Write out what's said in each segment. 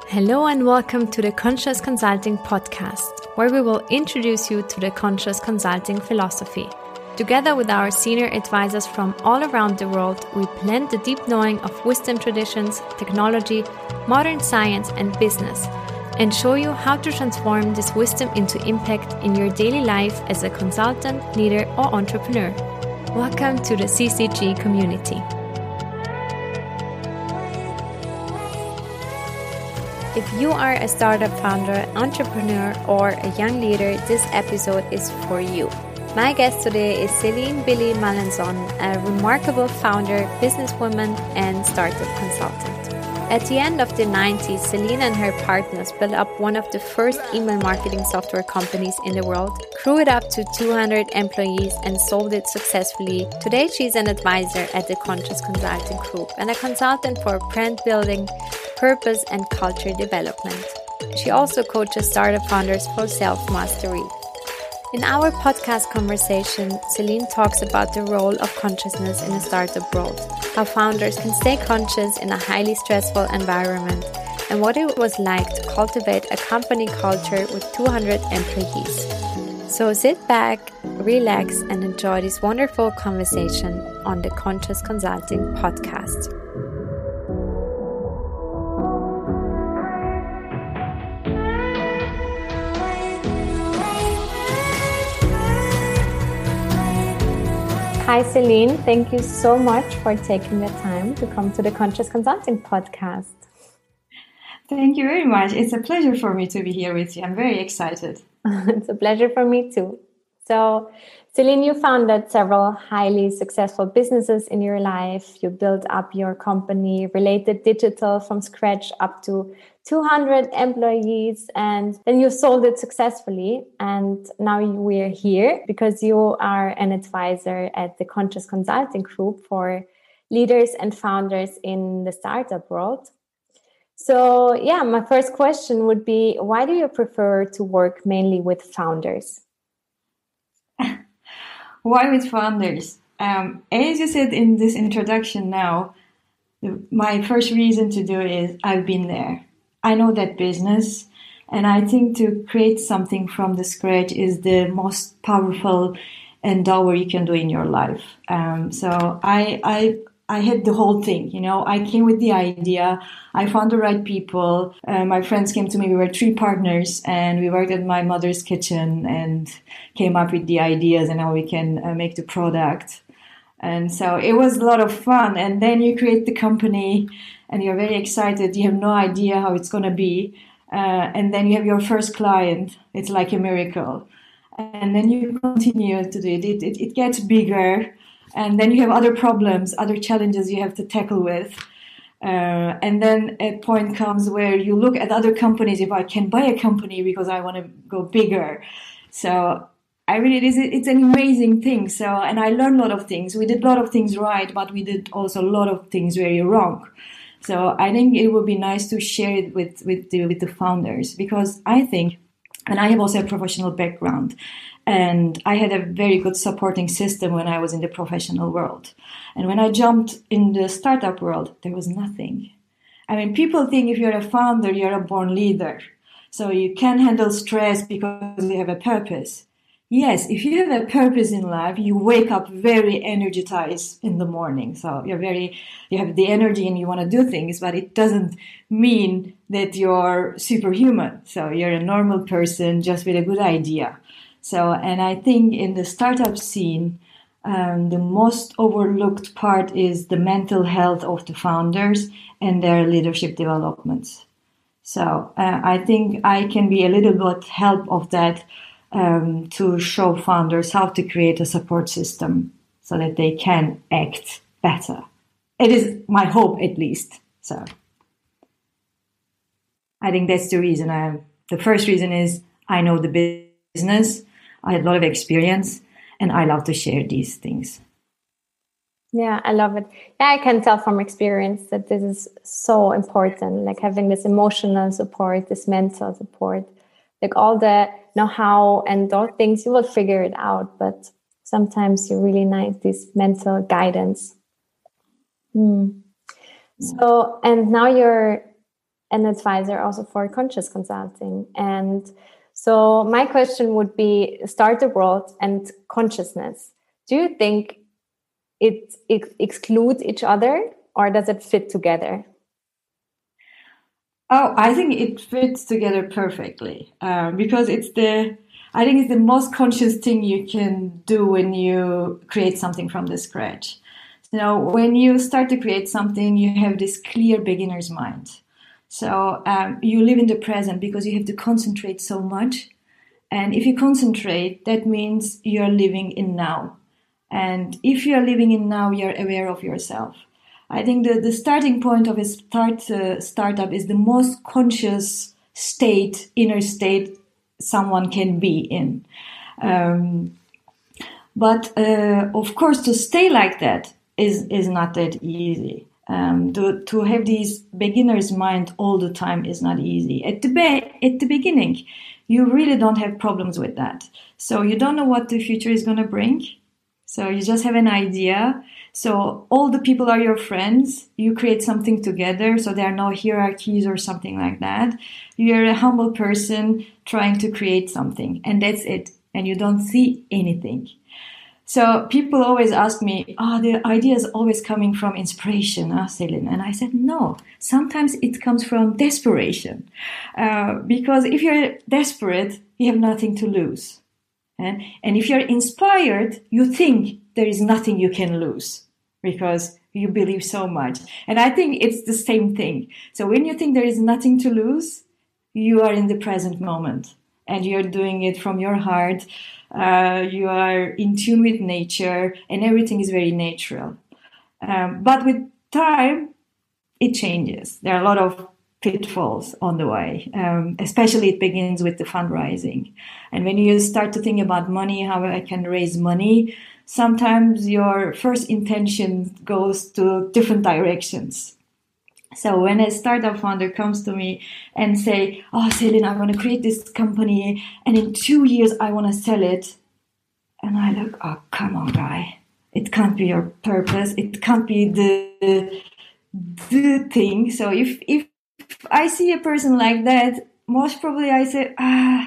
Hello and welcome to the Conscious Consulting Podcast, where we will introduce you to the Conscious Consulting philosophy. Together with our senior advisors from all around the world, we blend the deep knowing of wisdom traditions, technology, modern science and business, and show you how to transform this wisdom into impact in your daily life as a consultant, leader or entrepreneur. Welcome to the CCG community. If you are a startup founder, entrepreneur, or a young leader, this episode is for you. My guest today is Celine Billy Malenson, a remarkable founder, businesswoman, and startup consultant. At the end of the 90s, Celine and her partners built up one of the first email marketing software companies in the world, grew it up to 200 employees, and sold it successfully. Today, she's an advisor at the Conscious Consulting Group and a consultant for brand building, purpose, and culture development. She also coaches startup founders for self-mastery. In our podcast conversation, Celine talks about the role of consciousness in a startup world, how founders can stay conscious in a highly stressful environment, and what it was like to cultivate a company culture with 200 employees. So sit back, relax, and enjoy this wonderful conversation on the Conscious Consulting Podcast. Hi, Celine. Thank you so much for taking the time to come to the Conscious Consulting Podcast. Thank you very much. It's a pleasure for me to be here with you. I'm very excited. It's a pleasure for me too. So, Celine, you founded several highly successful businesses in your life. You built up your company, Related Digital, from scratch up to 200 employees, and then you sold it successfully. And now we're here because you are an advisor at the Conscious Consulting Group for leaders and founders in the startup world. So, my first question would be, why do you prefer to work mainly with founders? Why with founders? As you said in this introduction now, my first reason to do it is I've been there. I know that business, and I think to create something from the scratch is the most powerful endeavor you can do in your life. So I had the whole thing, I came with the idea. I found the right people. My friends came to me. We were 3 partners and we worked at my mother's kitchen and came up with the ideas and how we can make the product. And so it was a lot of fun. And then you create the company and you're very excited. You have no idea how it's going to be. And then you have your first client. It's like a miracle. And then you continue to do it. It gets bigger. And then you have other problems, other challenges you have to tackle with. And then a point comes where you look at other companies, if I can buy a company because I want to go bigger. So it's an amazing thing. So, and I learned a lot of things. We did a lot of things right, but we did also a lot of things very wrong. So I think it would be nice to share it with the founders, because I think, and I have also a professional background, and I had a very good supporting system when I was in the professional world. And when I jumped in the startup world, there was nothing. I mean, people think if you're a founder, you're a born leader. So you can handle stress because you have a purpose. Yes, if you have a purpose in life, you wake up very energized in the morning. So you have the energy and you want to do things, but it doesn't mean that you're superhuman. So you're a normal person just with a good idea. So, and I think in the startup scene, the most overlooked part is the mental health of the founders and their leadership developments. So I think I can be a little bit help of that to show founders how to create a support system so that they can act better. It is my hope, at least. So I think that's the reason. The first reason is I know the business. I had a lot of experience and I love to share these things. Yeah, I love it. Yeah, I can tell from experience that this is so important, like having this emotional support, this mental support, like all the know-how and those things, you will figure it out. But sometimes you really need this mental guidance. So, and now you're an advisor also for conscious consulting. And so my question would be startup world and consciousness. Do you think it excludes each other, or does it fit together? Oh, I think it fits together perfectly because I think it's the most conscious thing you can do when you create something from the scratch. So when you start to create something, you have this clear beginner's mind. So you live in the present because you have to concentrate so much. And if you concentrate, that means you're living in now. And if you're living in now, you're aware of yourself. I think the starting point of a startup is the most conscious state, inner state someone can be in. But of course, to stay like that is not that easy. To have this beginner's mind all the time is not easy. At the beginning, you really don't have problems with that. So you don't know what the future is going to bring. So you just have an idea. So all the people are your friends. You create something together. So there are no hierarchies or something like that. You're a humble person trying to create something, and that's it. And you don't see anything. So people always ask me, the idea is always coming from inspiration, Celine? And I said, no, sometimes it comes from desperation. Because if you're desperate, you have nothing to lose. And if you're inspired, you think there is nothing you can lose because you believe so much. And I think it's the same thing. So when you think there is nothing to lose, you are in the present moment and you're doing it from your heart. You are in tune with nature and everything is very natural. But with time, it changes. There are a lot of pitfalls on the way. Especially it begins with the fundraising. And when you start to think about money, how I can raise money, sometimes your first intention goes to different directions. So when a startup founder comes to me and say, Celine, I want to create this company and in 2 years I want to sell it. And I look, come on, guy. It can't be your purpose. It can't be the thing. So if I see a person like that, most probably I say,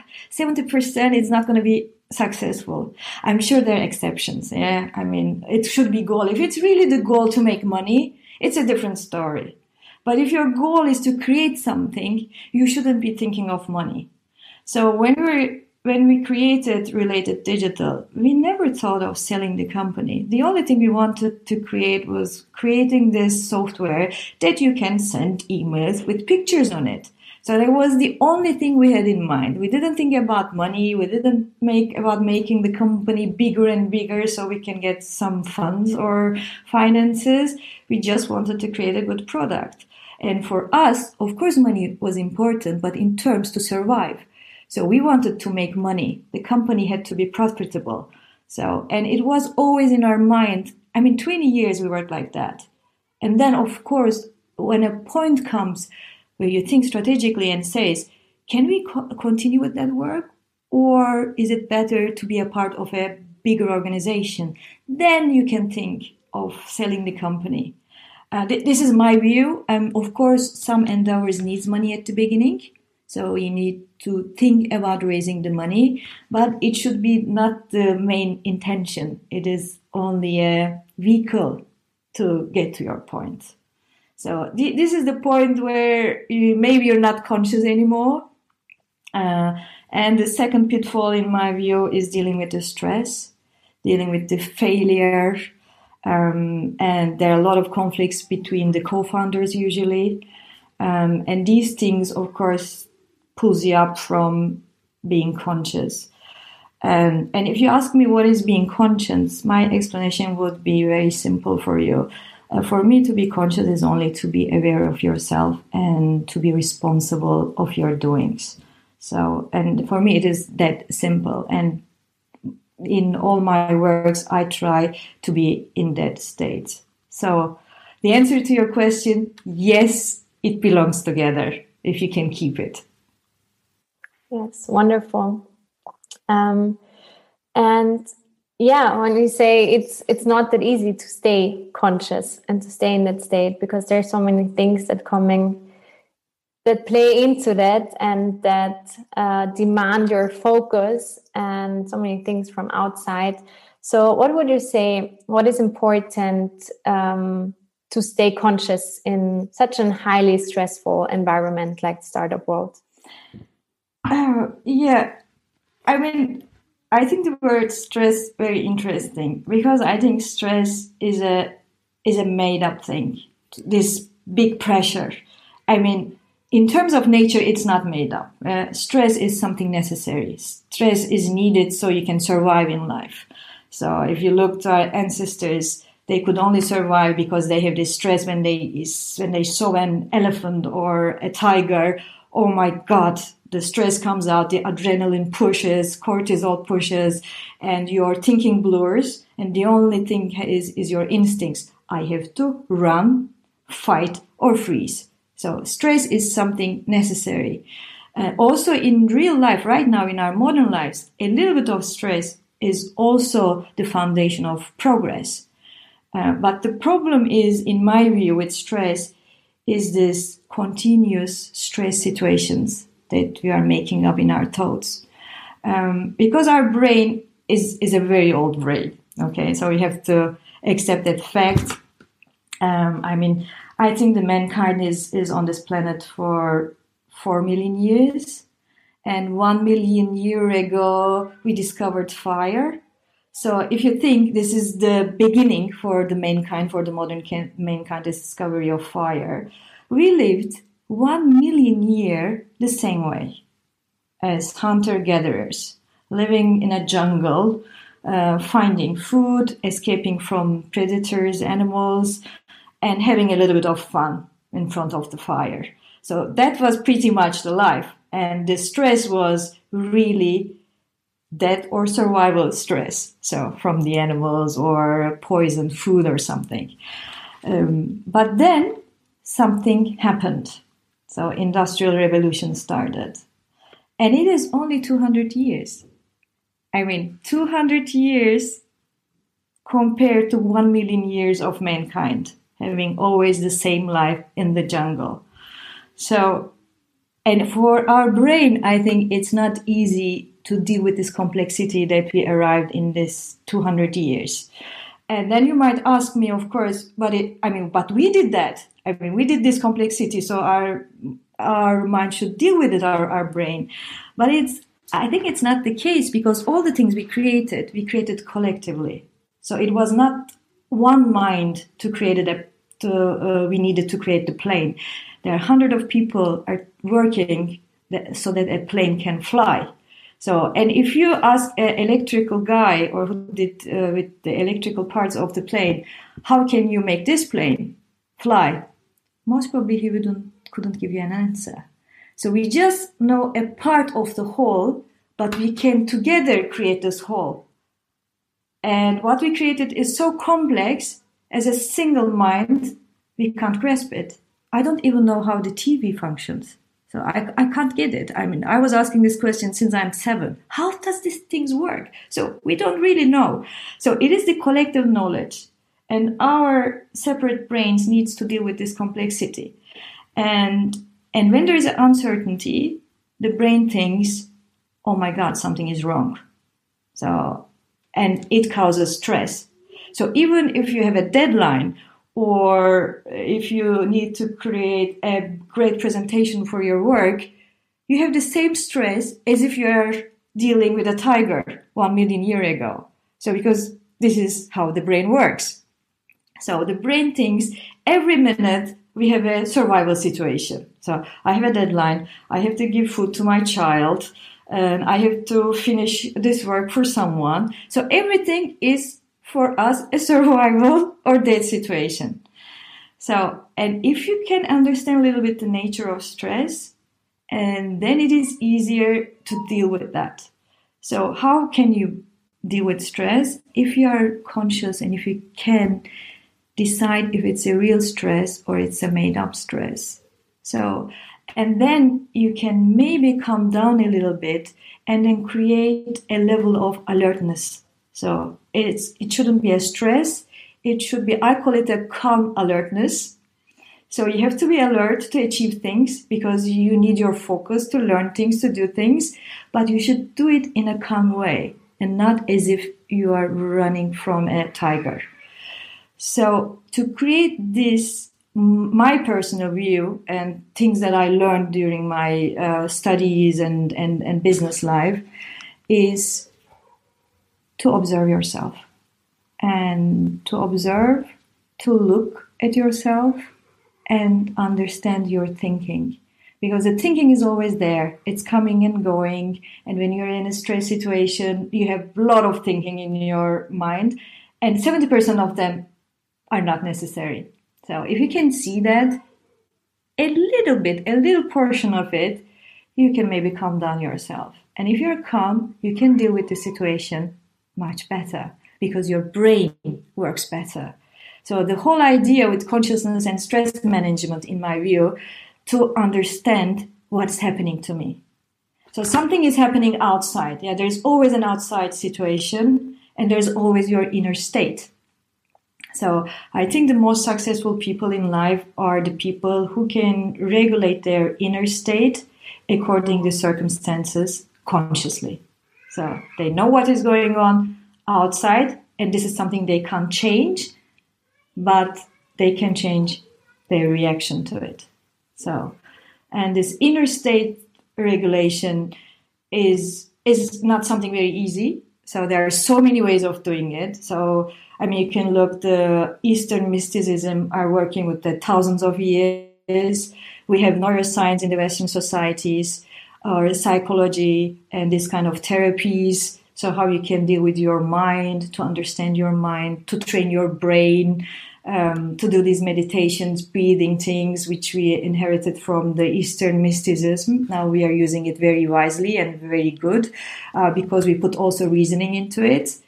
70% is not going to be successful. I'm sure there are exceptions. Yeah. I mean, it should be goal. If it's really the goal to make money, it's a different story. But if your goal is to create something, you shouldn't be thinking of money. So when we created Related Digital, we never thought of selling the company. The only thing we wanted to create was creating this software that you can send emails with pictures on it. So that was the only thing we had in mind. We didn't think about money. We didn't about making the company bigger and bigger so we can get some funds or finances. We just wanted to create a good product. And for us, of course, money was important, but in terms to survive. So we wanted to make money. The company had to be profitable. And it was always in our mind. 20 years we worked like that. And then, of course, when a point comes where you think strategically and says, can we continue with that work? Or is it better to be a part of a bigger organization? Then you can think of selling the company. This is my view. Of course, some endeavors needs money at the beginning. So you need to think about raising the money, but it should be not the main intention. It is only a vehicle to get to your point. So this is the point where maybe you're not conscious anymore. And the second pitfall, in my view, is dealing with the stress, dealing with the failure. And there are a lot of conflicts between the co-founders usually. And these things, of course, pulls you up from being conscious. And if you ask me what is being conscious, my explanation would be very simple for you. For me, to be conscious is only to be aware of yourself and to be responsible of your doings. And for me, it is that simple. And in all my works, I try to be in that state. So the answer to your question, yes, it belongs together if you can keep it. Yes, wonderful. And yeah, when we say it's not that easy to stay conscious and to stay in that state because there's so many things that coming that play into that and that demand your focus and so many things from outside. So what would you say, what is important to stay conscious in such a highly stressful environment like the startup world? Yeah, I mean, I think the word stress very interesting, because I think stress is a made up thing. This big pressure. I mean, in terms of nature, it's not made up. Stress is something necessary. Stress is needed so you can survive in life. So if you look to our ancestors, they could only survive because they have this stress when they saw an elephant or a tiger. Oh my God, the stress comes out, the adrenaline pushes, cortisol pushes, and your thinking blurs. And the only thing is your instincts. I have to run, fight, or freeze. So stress is something necessary. Also in real life, right now in our modern lives, a little bit of stress is also the foundation of progress. But the problem is, in my view, with stress, is this continuous stress situations that we are making up in our thoughts. Because our brain is a very old brain, okay? So we have to accept that fact. I think the mankind is on this planet for 4 million years. And 1 million years ago, we discovered fire. So if you think this is the beginning for the mankind, for the modern mankind, the discovery of fire, we lived 1 million years the same way as hunter-gatherers, living in a jungle, finding food, escaping from predators, animals, and having a little bit of fun in front of the fire. So that was pretty much the life. And the stress was really death or survival stress. So from the animals or poison food or something. But then something happened. So Industrial Revolution started. And it is only 200 years. 200 years compared to 1 million years of mankind having always the same life in the jungle. So, and for our brain, I think it's not easy to deal with this complexity that we arrived in this 200 years. And then you might ask me, of course, but we did that. We did this complexity, so our mind should deal with it, our brain. But I think it's not the case, because all the things we created collectively. So it was not one mind to create it. We needed to create the plane. There are hundreds of people are working so that a plane can fly. So, and if you ask an electrical guy or who did with the electrical parts of the plane, how can you make this plane fly? Most probably he couldn't give you an answer. So we just know a part of the whole, but we can together create this whole. And what we created is so complex, as a single mind, we can't grasp it. I don't even know how the TV functions. So I can't get it. I was asking this question since I'm 7. How does these things work? So we don't really know. So it is the collective knowledge. And our separate brains needs to deal with this complexity. And when there is an uncertainty, the brain thinks, oh my God, something is wrong. So, and it causes stress. So even if you have a deadline, or if you need to create a great presentation for your work, you have the same stress as if you are dealing with a tiger 1 million years ago. So because this is how the brain works. So the brain thinks every minute we have a survival situation. So I have a deadline, I have to give food to my child, and I have to finish this work for someone. So everything is for us a survival or death situation. So, and if you can understand a little bit the nature of stress, and then it is easier to deal with that. So how can you deal with stress? If you are conscious and if you can decide if it's a real stress or it's a made up stress. So, and then you can maybe calm down a little bit and then create a level of alertness. So it shouldn't be a stress. It should be, I call it a calm alertness. So you have to be alert to achieve things because you need your focus to learn things, to do things, but you should do it in a calm way and not as if you are running from a tiger. So to create this, my personal view and things that I learned during my studies and business life is to observe yourself and to observe, to look at yourself and understand your thinking. Because the thinking is always there. It's coming and going. And when you're in a stress situation, you have a lot of thinking in your mind. And 70% of them are not necessary. So if you can see that, a little portion of it, you can maybe calm down yourself. And if you're calm, you can deal with the situation much better because your brain works better. So the whole idea with consciousness and stress management, in my view, to understand what's happening to me. So something is happening outside. Yeah, there's always an outside situation and there's always your inner state. So I think the most successful people in life are the people who can regulate their inner state according to circumstances consciously. So they know what is going on outside, and this is something they can't change, but they can change their reaction to it. So, and this inner state regulation is not something very easy. So there are so many ways of doing it. So, I mean, you can look, the Eastern mysticism are working with the thousands of years. We have neuroscience in the Western societies, or psychology and this kind of therapies. So how you can deal with your mind, to understand your mind, to train your brain, to do these meditations, breathing things, which we inherited from the Eastern mysticism. Now we are using it very wisely and very good because we put also reasoning into it.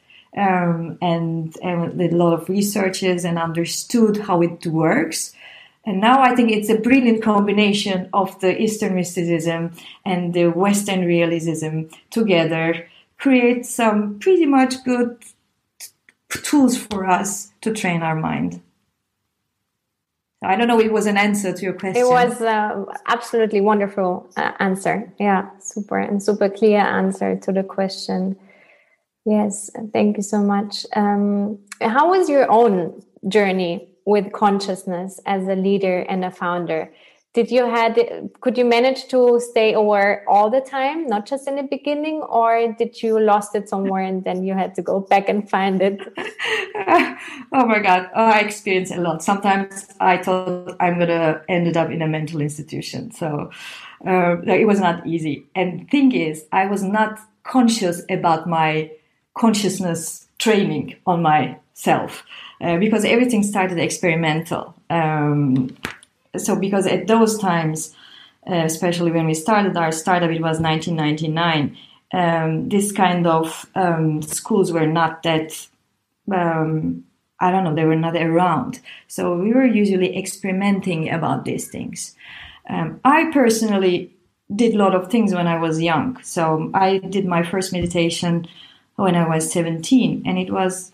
And a lot of researchers and understood how it works. And now I think it's a brilliant combination of the Eastern mysticism and the Western realism together, create some pretty much good tools for us to train our mind. I don't know if it was an answer to your question. It was absolutely wonderful answer. Yeah, super clear answer to the question. Yes, thank you so much. How was your own journey with consciousness as a leader and a founder? Could you manage to stay aware all the time, not just in the beginning, or did you lost it somewhere and then you had to go back and find it? Oh my God, I experienced a lot. Sometimes I thought I'm gonna ended up in a mental institution. So it was not easy. And the thing is, I was not conscious about my consciousness training on myself because everything started experimental. So because at those times, especially when we started our startup, it was 1999, this kind of schools were not that, they were not around. So we were usually experimenting about these things. I personally did a lot of things when I was young. So I did my first meditation when I was 17, and it was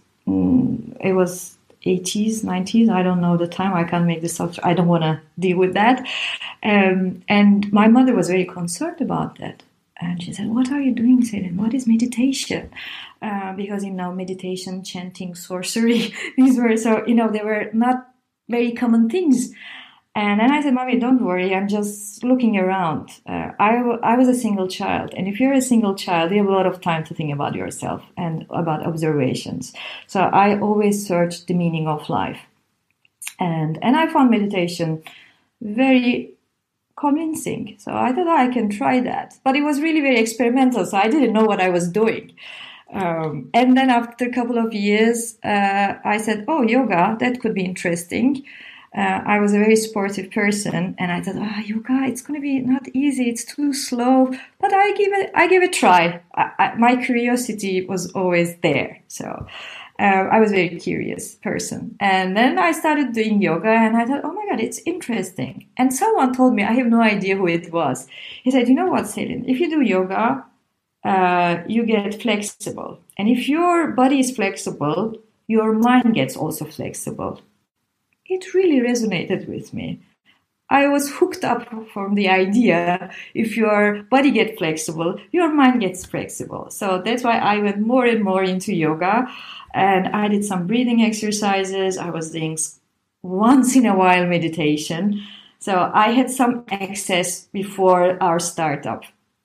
80s, 90s. I don't know the time. I can't make this up. I don't want to deal with that. And my mother was very concerned about that. And she said, "What are you doing, Selin? What is meditation?" Because, meditation, chanting, sorcery, these were they were not very common things. And then I said, "Mommy, don't worry. I'm just looking around." I was a single child. And if you're a single child, you have a lot of time to think about yourself and about observations. So I always searched the meaning of life. And I found meditation very convincing. So I thought, I can try that. But it was really very experimental. So I didn't know what I was doing. And then after a couple of years, I said, "Oh, yoga, that could be interesting." I was a very sportive person, and I thought, yoga, it's going to be not easy. It's too slow, but I give it a try. My curiosity was always there. So I was a very curious person. And then I started doing yoga, and I thought, oh my God, it's interesting. And someone told me, I have no idea who it was. He said, "You know what, Selin, if you do yoga, you get flexible. And if your body is flexible, your mind gets also flexible." It really resonated with me. I was hooked up from the idea, if your body gets flexible, your mind gets flexible. So that's why I went more and more into yoga, and I did some breathing exercises. I was doing once in a while meditation. So I had some access before our startup.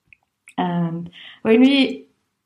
And when we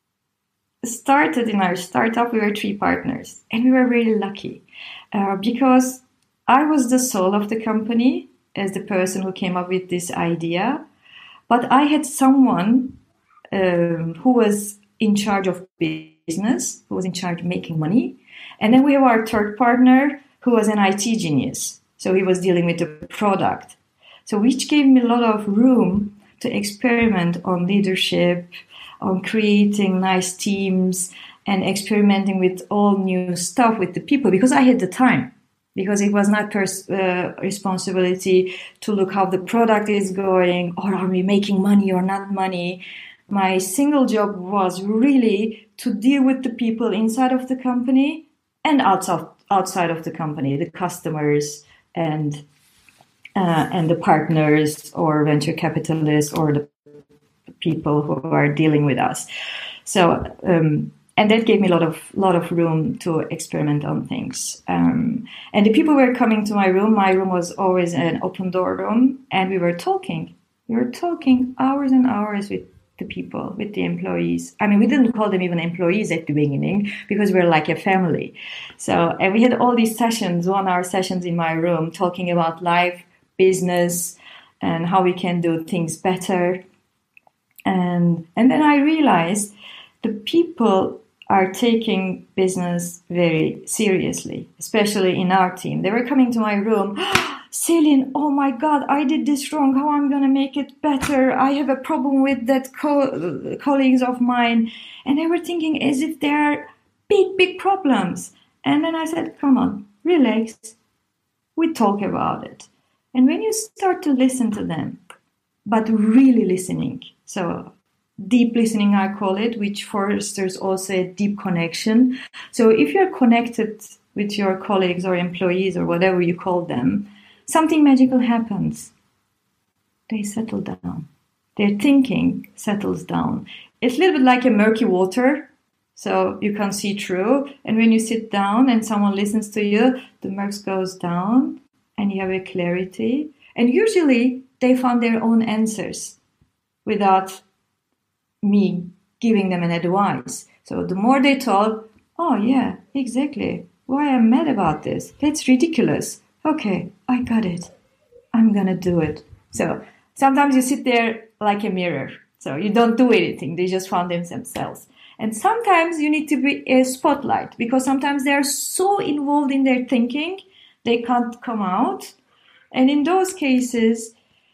started in our startup, we were 3 partners, and we were really lucky because I was the soul of the company as the person who came up with this idea, but I had someone who was in charge of business, who was in charge of making money, and then we have our third partner who was an IT genius, so he was dealing with the product, so which gave me a lot of room to experiment on leadership, on creating nice teams, and experimenting with all new stuff with the people, because I had the time. Because it was not responsibility to look how the product is going, or are we making money or not money. My single job was really to deal with the people inside of the company and outside of the company, the customers and the partners or venture capitalists or the people who are dealing with us. So. And that gave me a lot of room to experiment on things. And the people were coming to my room. My room was always an open door room, and we were talking. We were talking hours and hours with the people, with the employees. I mean, we didn't call them even employees at the beginning because we were like a family. So, and we had all these sessions, 1-hour sessions in my room, talking about life, business, and how we can do things better. And then I realized the people are taking business very seriously, especially in our team. They were coming to my room, Celine, oh my God, I did this wrong. How I'm going to make it better? I have a problem with that colleagues of mine. And they were thinking as if they are big problems. And then I said, come on, relax. We talk about it. And when you start to listen to them, but really listening, so deep listening, I call it, which fosters also a deep connection. So if you're connected with your colleagues or employees or whatever you call them, something magical happens. They settle down. Their thinking settles down. It's a little bit like a murky water, so you can see through. And when you sit down and someone listens to you, the murk goes down and you have a clarity. And usually they found their own answers without me giving them an advice. So the more they talk, oh yeah, exactly. Why I'm mad about this? That's ridiculous. Okay, I got it. I'm gonna do it. So sometimes you sit there like a mirror. So you don't do anything. They just found themselves. And sometimes you need to be a spotlight because sometimes they are so involved in their thinking, they can't come out. And in those cases,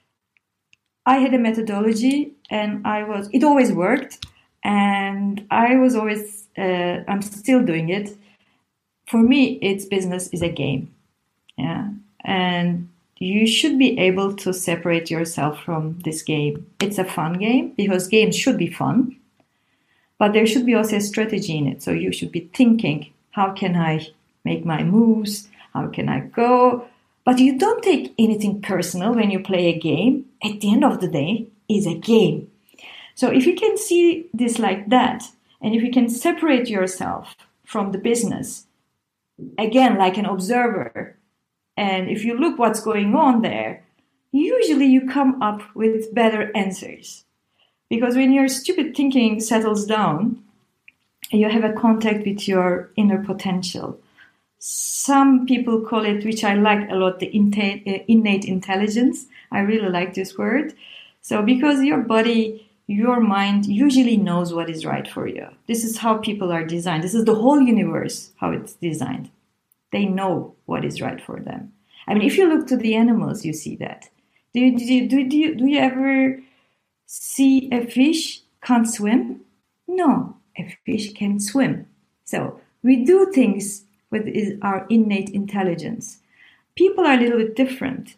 I had a methodology and it always worked. And I was always, I'm still doing it. For me, business is a game. Yeah. And you should be able to separate yourself from this game. It's a fun game because games should be fun, but there should be also a strategy in it. So you should be thinking, how can I make my moves? How can I go? But you don't take anything personal when you play a game. At the end of the day, it's a game. So if you can see this like that, and if you can separate yourself from the business, again, like an observer, and if you look what's going on there, usually you come up with better answers. Because when your stupid thinking settles down, you have a contact with your inner potential. Some people call it, which I like a lot, the innate intelligence. I really like this word. So because your body, your mind usually knows what is right for you. This is how people are designed. This is the whole universe, how it's designed. They know what is right for them. I mean, if you look to the animals, you see that. Do you ever see a fish can't swim? No, a fish can swim. So we do things with our innate intelligence. People are a little bit different.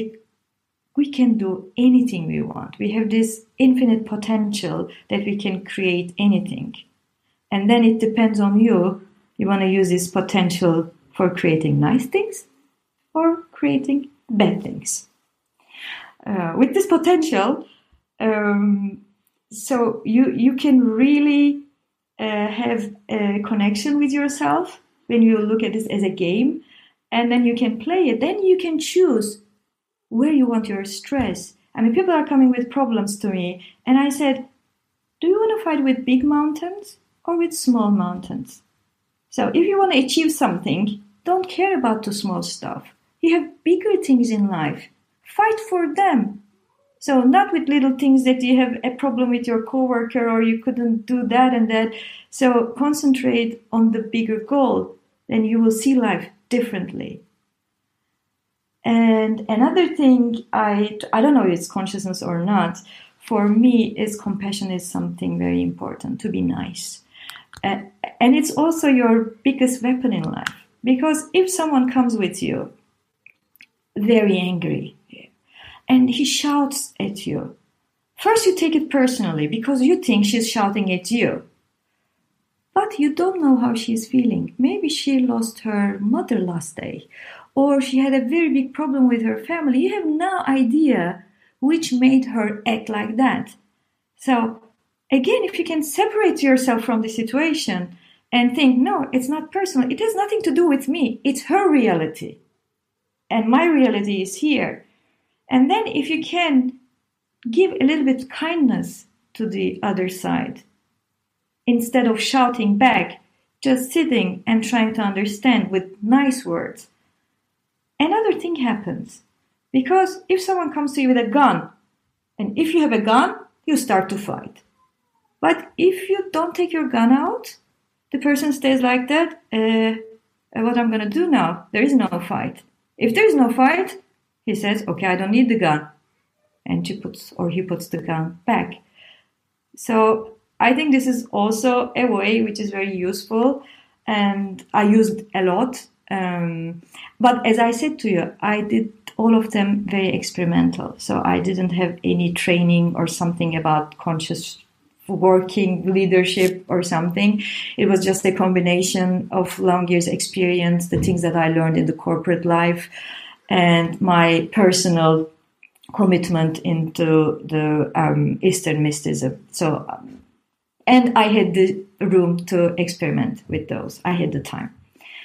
We can do anything we want. We have this infinite potential that we can create anything. And then it depends on you. You want to use this potential for creating nice things or creating bad things. with this potential. So you can really have a connection with yourself when you look at this as a game, and then you can play it. Then you can choose where you want your stress. I mean, people are coming with problems to me, and I said, do you want to fight with big mountains or with small mountains? So if you want to achieve something, don't care about the small stuff. You have bigger things in life. Fight for them. So not with little things that you have a problem with your coworker or you couldn't do that and that. So concentrate on the bigger goal, then you will see life differently. And another thing, I don't know if it's consciousness or not, for me is compassion is something very important, to be nice. And it's also your biggest weapon in life. Because if someone comes with you very angry, and he shouts at you, first you take it personally because you think she's shouting at you. But you don't know how she's feeling. Maybe she lost her mother last day, or she had a very big problem with her family. You have no idea which made her act like that. So again, if you can separate yourself from the situation and think, no, it's not personal. It has nothing to do with me. It's her reality. And my reality is here. And then if you can give a little bit of kindness to the other side, instead of shouting back, just sitting and trying to understand with nice words, another thing happens. Because if someone comes to you with a gun, and if you have a gun, you start to fight. But if you don't take your gun out, the person stays like that, what I'm going to do now? There is no fight. If there is no fight, he says, okay, I don't need the gun. And he puts the gun back. So I think this is also a way which is very useful and I used a lot. But as I said to you, I did all of them very experimental. So I didn't have any training or something about conscious working leadership or something. It was just a combination of long years experience, the things that I learned in the corporate life, and my personal commitment into the Eastern mysticism. So, and I had the room to experiment with those. I had the time.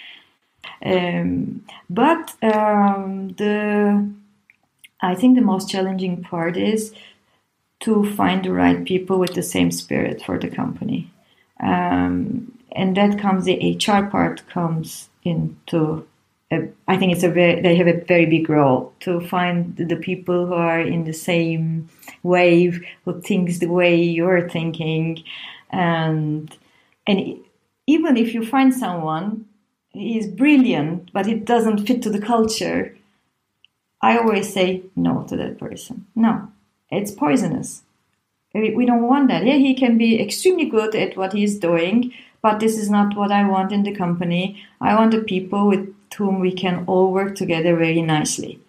I think the most challenging part is to find the right people with the same spirit for the company. And that comes, the HR part comes into, I think they have a very big role to find the people who are in the same wave, who thinks the way you're thinking. And even if you find someone, he's brilliant, but it doesn't fit to the culture, I always say no to that person. No, it's poisonous. We don't want that. Yeah, he can be extremely good at what he's doing, but this is not what I want in the company. I want the people with whom we can all work together very nicely.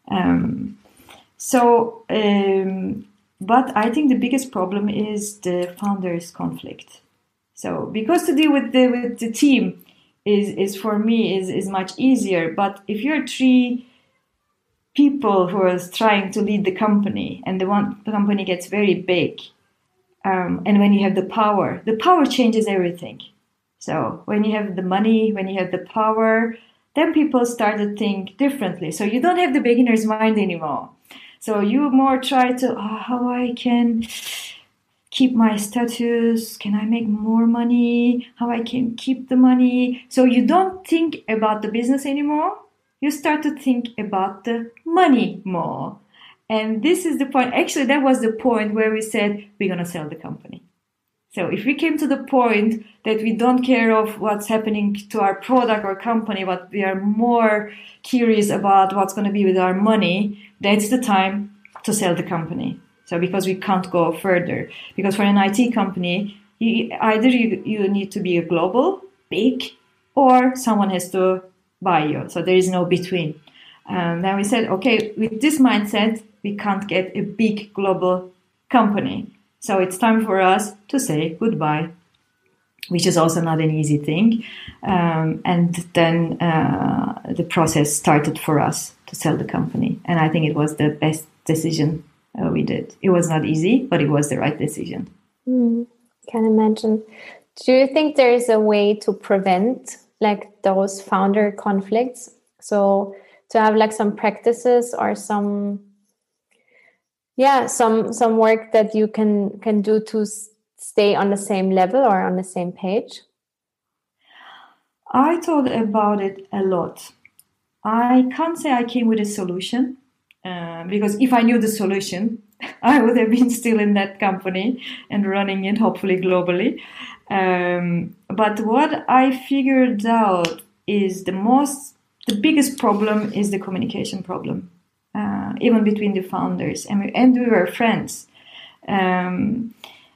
But I think the biggest problem is the founders' conflict. So because to deal with the team is for me is much easier. But if you're three people who are trying to lead the company and the company gets very big, and when you have the power changes everything. So when you have the money, when you have the power, then people start to think differently. So you don't have the beginner's mind anymore. So you more try to, how I can keep my status, can I make more money, how I can keep the money. So you don't think about the business anymore. You start to think about the money more. And this is the point. Actually, that was the point where we said, we're going to sell the company. So if we came to the point that we don't care of what's happening to our product or company, but we are more curious about what's going to be with our money, that's the time to sell the company. So because we can't go further. Because for an IT company, either you need to be a global, big, or someone has to buy you. So there is no between. Then we said, okay, with this mindset, we can't get a big global company. So it's time for us to say goodbye, which is also not an easy thing. And then the process started for us to sell the company. And I think it was the best decision we did. It was not easy, but it was the right decision. Can imagine. Do you think there is a way to prevent like those founder conflicts? So to have like some practices or some work that you can do to stay on the same level or on the same page? I thought about it a lot. I can't say I came with a solution because if I knew the solution, I would have been still in that company and running it, hopefully globally. But what I figured out is the biggest problem is the communication problem, even between the founders. And we were friends. And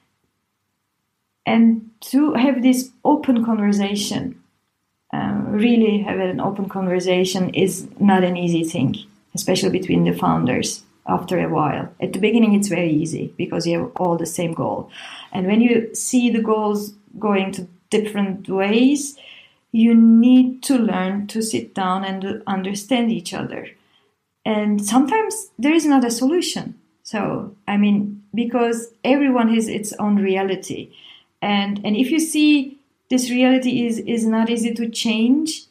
to have this open conversation, really have an open conversation is not an easy thing, especially between the founders after a while. At the beginning, it's very easy because you have all the same goal. And when you see the goals going to different ways, you need to learn to sit down and understand each other. And sometimes there is not a solution. So, because everyone has its own reality. And if you see this reality is not easy to change,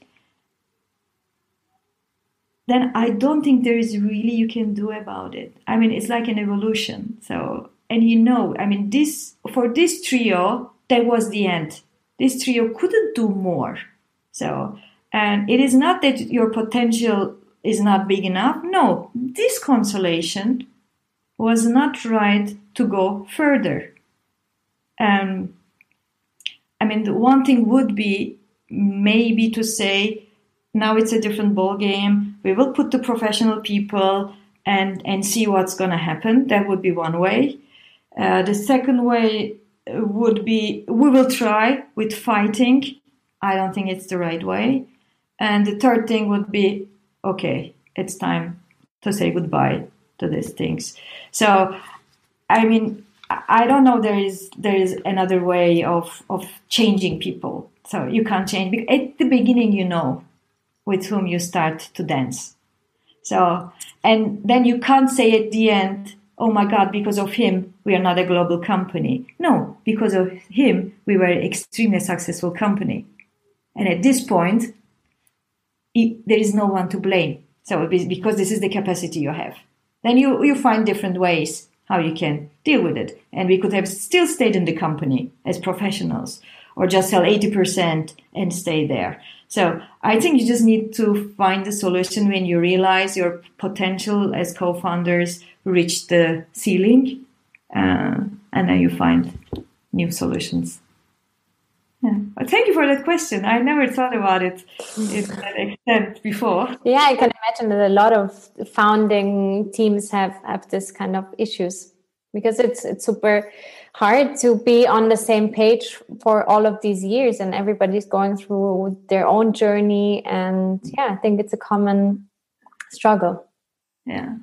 then I don't think there is really you can do about it. It's like an evolution. So, and for this trio, that was the end. This trio couldn't do more. So, and it is not that your potential is not big enough. No, this constellation was not right to go further. The one thing would be maybe to say, now it's a different ball game. We will put the professional people and see what's going to happen. That would be one way. The second way would be we will try with fighting. I don't think it's the right way. And the third thing would be, okay, it's time to say goodbye to these things. So, I don't know there is another way of changing people. So you can't change. At the beginning, you know with whom you start to dance. So, and then you can't say at the end, oh my God, because of him, we are not a global company. No, because of him, we were an extremely successful company. And at this point, there is no one to blame. So because this is the capacity you have. Then you find different ways how you can deal with it. And we could have still stayed in the company as professionals or just sell 80% and stay there. So I think you just need to find the solution when you realize your potential as co-founders reach the ceiling, and then you find new solutions. Yeah. Well, thank you for that question. I never thought about it in that extent before. Yeah, I can imagine that a lot of founding teams have this kind of issues because it's super hard to be on the same page for all of these years and everybody's going through their own journey. And yeah, I think it's a common struggle. Yeah.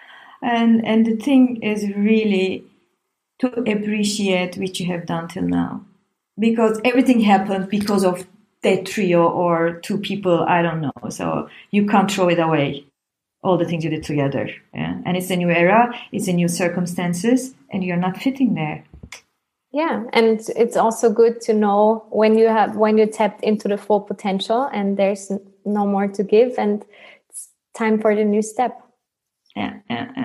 And the thing is really to appreciate what you have done till now. Because everything happened because of that trio or two people, I don't know. So you can't throw it away, all the things you did together. Yeah? And it's a new era, it's a new circumstances, and you're not fitting there. Yeah, and it's also good to know when you tapped into the full potential and there's no more to give and it's time for the new step. Yeah.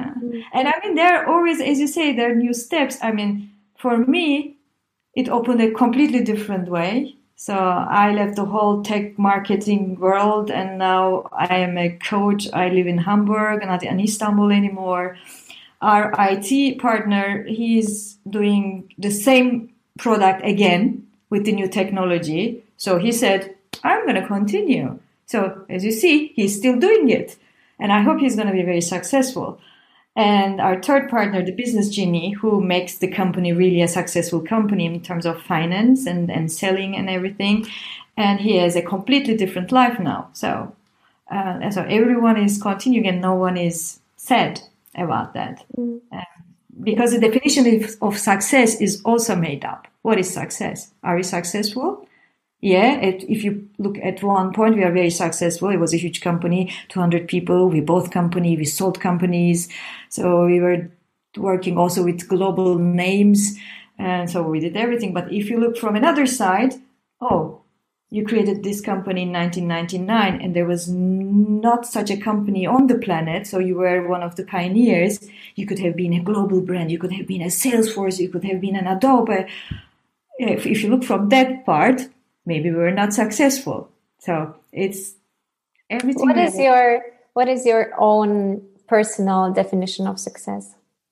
And there are always, as you say, there are new steps. For me, it opened a completely different way. So I left the whole tech marketing world and now I am a coach. I live in Hamburg, not in Istanbul anymore. Our IT partner, he's doing the same product again with the new technology. So he said, I'm going to continue. So as you see, he's still doing it. And I hope he's going to be very successful. And our third partner, the Business Genie, who makes the company really a successful company in terms of finance and selling and everything. And he has a completely different life now. So everyone is continuing and no one is sad about that. Because the definition of success is also made up. What is success? Are we successful? Yeah, if you look at one point, we are very successful. It was a huge company, 200 people. We bought company, we sold companies. So we were working also with global names. And so we did everything. But if you look from another side, oh, you created this company in 1999 and there was not such a company on the planet. So you were one of the pioneers. You could have been a global brand. You could have been a Salesforce. You could have been an Adobe. If you look from that part, maybe we were not successful. So it's everything. What is your own personal definition of success?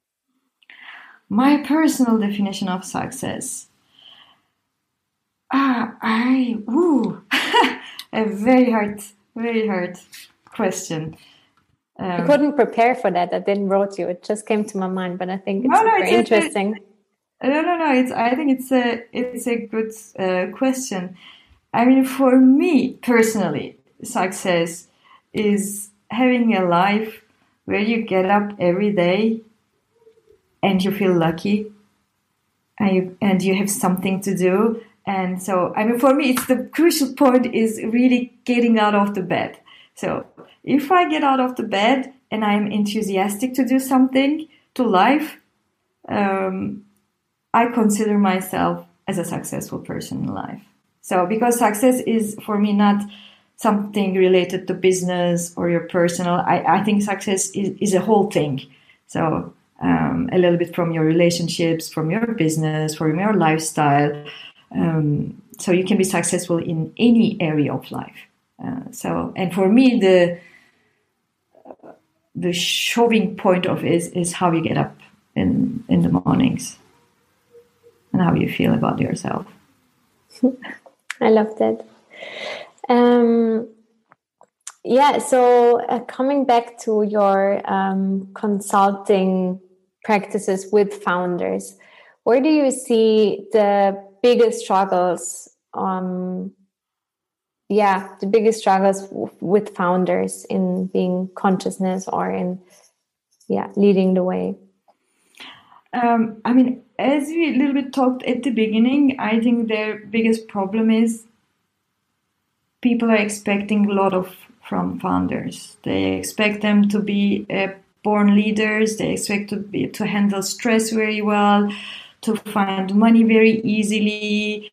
My personal definition of success. A very hard question. I couldn't prepare for that. I didn't wrote you. It just came to my mind, but I think it's very interesting. No. I think it's a good question. I mean, for me personally, success is having a life where you get up every day and you feel lucky and you have something to do. And so, I mean, for me, it's the crucial point is really getting out of the bed. So if I get out of the bed and I'm enthusiastic to do something to life, I consider myself as a successful person in life. So because success is for me not something related to business or your personal, I think success is a whole thing. So a little bit from your relationships, from your business, from your lifestyle. So you can be successful in any area of life. And for me, the showing point of it is how you get up in the mornings and how you feel about yourself. I love that. So coming back to your consulting practices with founders, where do you see the biggest struggles? The biggest struggles with founders in being consciousness or in leading the way? I mean, as we a little bit talked at the beginning, I think their biggest problem is people are expecting a lot from founders. They expect them to be born leaders. They expect to handle stress very well, to find money very easily,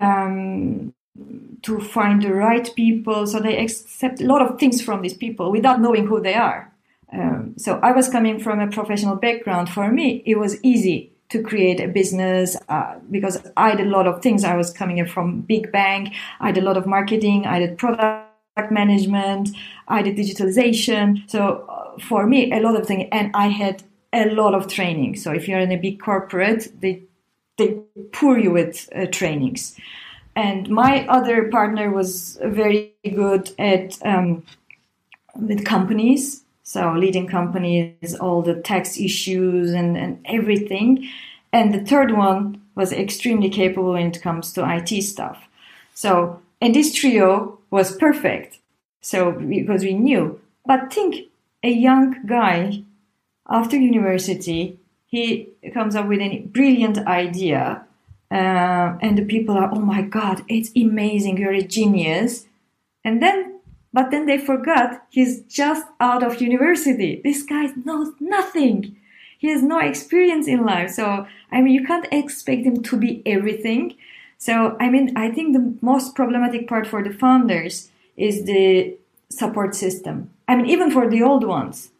to find the right people. So they accept a lot of things from these people without knowing who they are. So I was coming from a professional background. For me, it was easy to create a business because I did a lot of things. I was coming from big bank. I did a lot of marketing. I did product management. I did digitalization. So for me, a lot of things. And I had a lot of training. So if you're in a big corporate, they pour you with trainings. And my other partner was very good at with companies. So leading companies, all the tax issues and everything. And the third one was extremely capable when it comes to IT stuff. So, and this trio was perfect. So, because we knew. But think a young guy after university, he comes up with a brilliant idea. And the people are, oh my God, it's amazing. You're a genius. But then they forgot he's just out of university. This guy knows nothing. He has no experience in life. So, I mean, you can't expect him to be everything. So, I mean, I think the most problematic part for the founders is the support system. I mean, even for the old ones,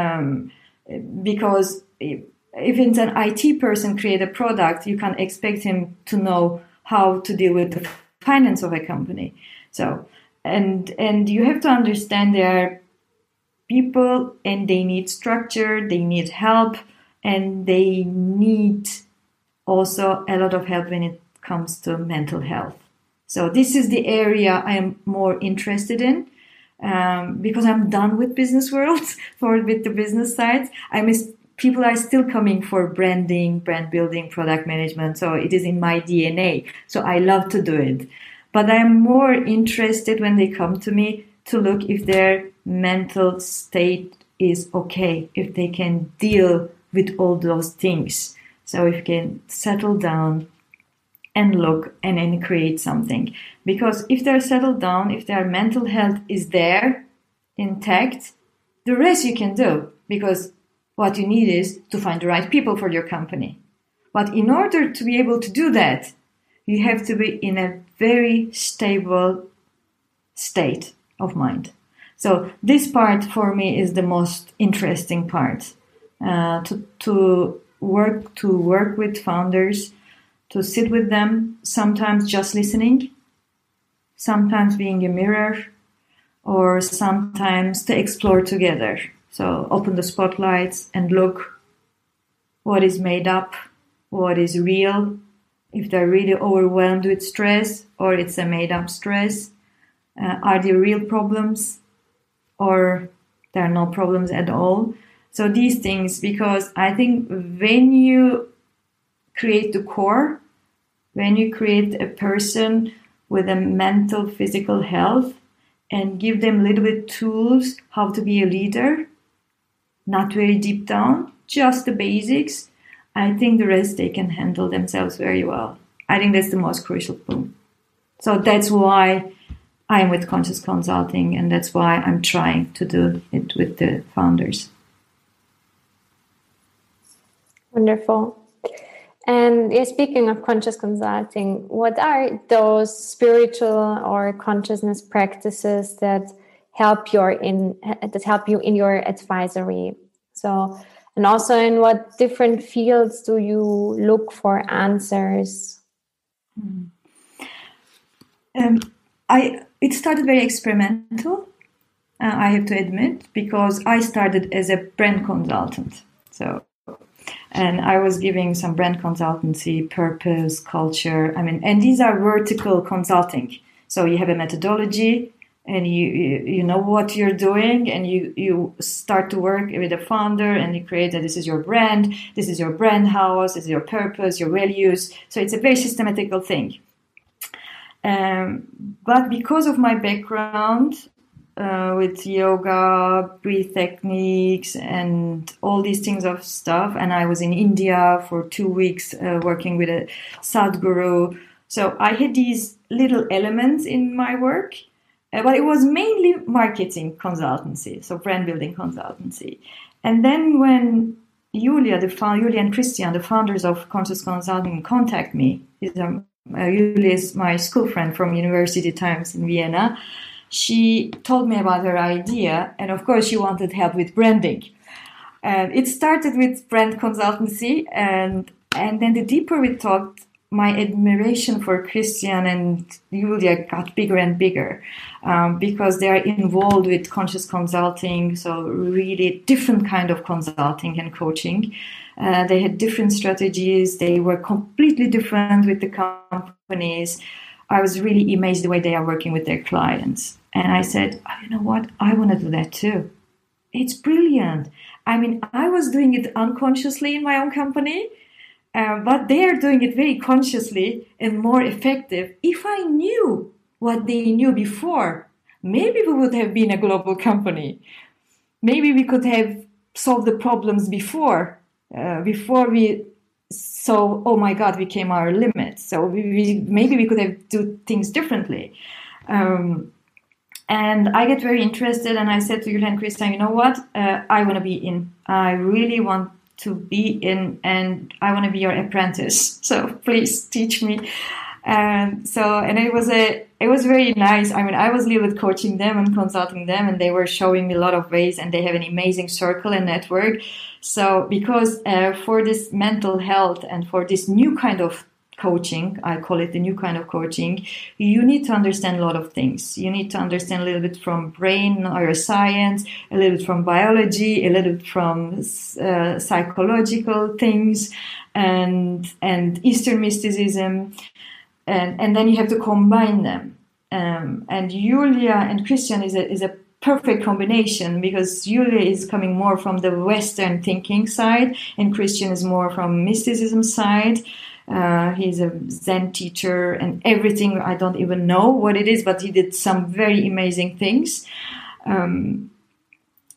because if it's an IT person create a product, you can't expect him to know how to deal with the finance of a company. So, and you have to understand there are people and they need structure, they need help, and they need also a lot of help when it comes to mental health. So this is the area I am more interested in because I'm done with business world with the business sides. People are still coming for branding, brand building, product management. So it is in my DNA. So I love to do it. But I'm more interested when they come to me to look if their mental state is okay, if they can deal with all those things. So if you can settle down, and look and then create something. Because if they're settled down, if their mental health is there, intact, the rest you can do. Because what you need is to find the right people for your company. But in order to be able to do that, you have to be in a very stable state of mind. So this part for me is the most interesting part, to work with founders, to sit with them, sometimes just listening, sometimes being a mirror, or sometimes to explore together. So open the spotlights and look what is made up, what is real, if they're really overwhelmed with stress or it's a made up stress. Are there real problems or there are no problems at all? So these things, because I think when you create the core, when you create a person with a mental, physical health and give them a little bit tools how to be a leader, not very deep down, just the basics, I think the rest they can handle themselves very well. I think that's the most crucial point. So that's why I'm with Conscious Consulting, and that's why I'm trying to do it with the founders. Wonderful. And speaking of conscious consulting, what are those spiritual or consciousness practices that help you in your advisory? So, and also in what different fields do you look for answers? It started very experimental, I have to admit, because I started as a brand consultant. And I was giving some brand consultancy, purpose, culture. And these are vertical consulting. So you have a methodology and you know what you're doing, and you start to work with a founder and you create that this is your brand, this is your brand house, this is your purpose, your values. So it's a very systematical thing. But because of my background with yoga, breathe techniques, and all these things of stuff, and I was in India for 2 weeks working with a Sadhguru. So I had these little elements in my work, but it was mainly marketing consultancy, so brand building consultancy. And then when Julia and Christian, the founders of Conscious Consulting, contact me, Julia is my school friend from university times in Vienna. She told me about her idea, and of course she wanted help with branding. And it started with brand consultancy, and then the deeper we talked, my admiration for Christian and Julia got bigger and bigger, because they are involved with conscious consulting, so really different kind of consulting and coaching. They had different strategies. They were completely different with the companies. I was really amazed the way they are working with their clients. And I said, oh, you know what? I want to do that too. It's brilliant. I was doing it unconsciously in my own company, but they are doing it very consciously and more effective. If I knew what they knew before, maybe we would have been a global company. Maybe we could have solved the problems before we saw, oh my God, we came our limits. So maybe we could have do things differently. And I get very interested, and I said to Julia and Christian, you know what? I want to be in. I really want to be in, and I want to be your apprentice. So please teach me. And it was very nice. I was a little bit coaching them and consulting them, and they were showing me a lot of ways, and they have an amazing circle and network. So because for this mental health and for this new kind of coaching, I call it the new kind of coaching, you need to understand a lot of things. You need to understand a little bit from brain or science, a little bit from biology, a little bit from psychological things, and Eastern mysticism. And then you have to combine them. And Julia and Christian is a perfect combination, because Julia is coming more from the Western thinking side, and Christian is more from mysticism side. He's a Zen teacher and everything. I don't even know what it is, but he did some very amazing things.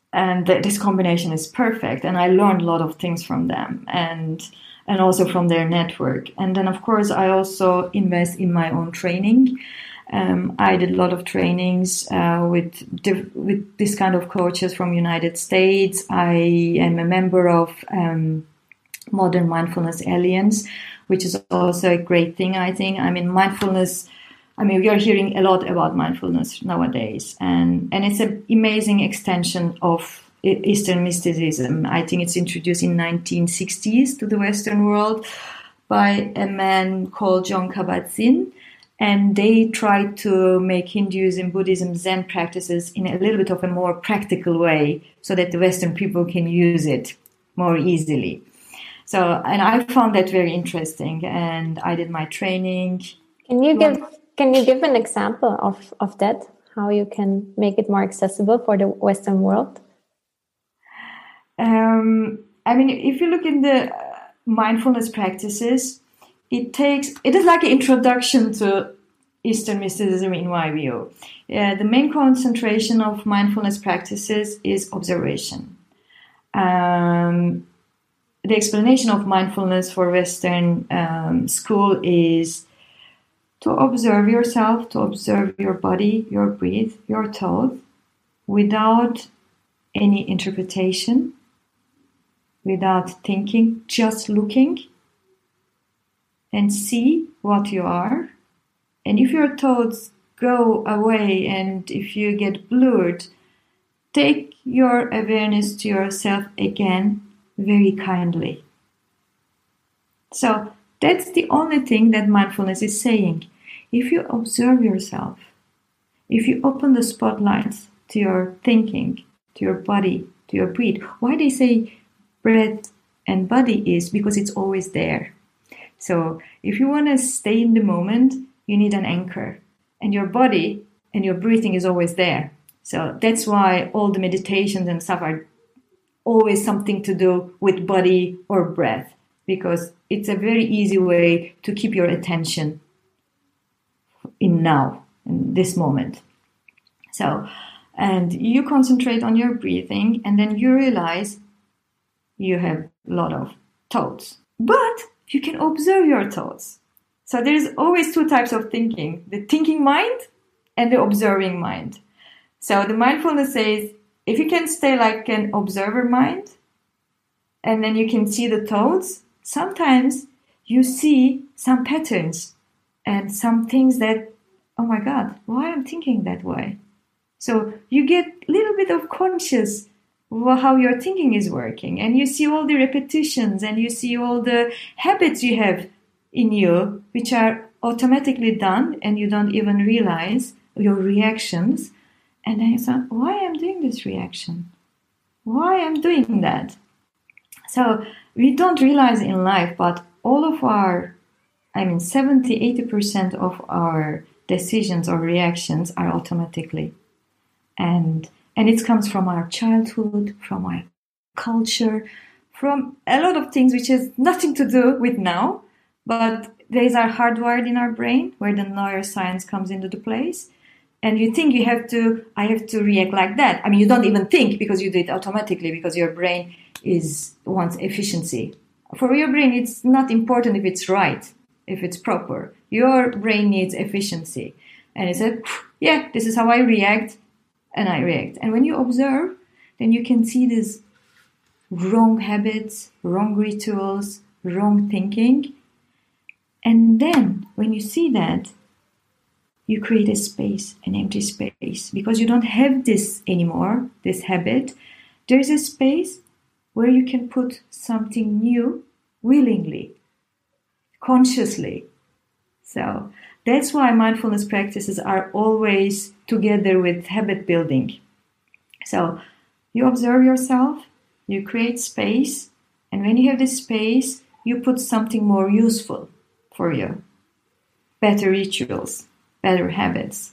this combination is perfect. And I learned a lot of things from them and also from their network. And then, of course, I also invest in my own training. I did a lot of trainings with this kind of coaches from United States. I am a member of Modern Mindfulness Alliance, which is also a great thing, I think. I mean, mindfulness, we are hearing a lot about mindfulness nowadays, and it's an amazing extension of Eastern mysticism. I think it's introduced in 1960s to the Western world by a man called Jon Kabat-Zinn. And they tried to make Hinduism, Buddhism, Zen practices in a little bit of a more practical way so that the Western people can use it more easily. So, and I found that very interesting, and I did my training. Can you give an example of that? How you can make it more accessible for the Western world? If you look in the mindfulness practices, it is like an introduction to Eastern mysticism in my view. The main concentration of mindfulness practices is observation. The explanation of mindfulness for Western school is to observe yourself, to observe your body, your breath, your thoughts, without any interpretation, without thinking, just looking and see what you are. And if your thoughts go away and if you get blurred, take your awareness to yourself again very kindly. So that's the only thing that mindfulness is saying. If you observe yourself, if you open the spotlights to your thinking, to your body, to your breath, why they say breath and body is because it's always there. So if you want to stay in the moment, you need an anchor. And your body and your breathing is always there. So that's why all the meditations and stuff are always something to do with body or breath, because it's a very easy way to keep your attention in now, in this moment. So, and you concentrate on your breathing, and then you realize you have a lot of thoughts. But you can observe your thoughts. So there's always two types of thinking, the thinking mind and the observing mind. So the mindfulness says, if you can stay like an observer mind, and then you can see the thoughts, sometimes you see some patterns and some things that, oh my God, why I'm thinking that way? So you get a little bit of conscious how your thinking is working, and you see all the repetitions and you see all the habits you have in you, which are automatically done and you don't even realize your reactions. And then you say, why am I doing this reaction? Why am I doing that? So we don't realize in life, but all of our, 70-80% of our decisions or reactions are automatically. And it comes from our childhood, from our culture, from a lot of things which has nothing to do with now, but these are hardwired in our brain where the neuroscience comes into the place. And you think I have to react like that. You don't even think because you do it automatically because your brain wants efficiency. For your brain, it's not important if it's right, if it's proper. Your brain needs efficiency. And it said, yeah, this is how I react. And I react. And when you observe, then you can see these wrong habits, wrong rituals, wrong thinking. And then when you see that, you create a space, an empty space, because you don't have this anymore, this habit. There's a space where you can put something new willingly, consciously. So that's why mindfulness practices are always together with habit building. So you observe yourself, you create space, and when you have this space, you put something more useful for you. Better rituals, better habits.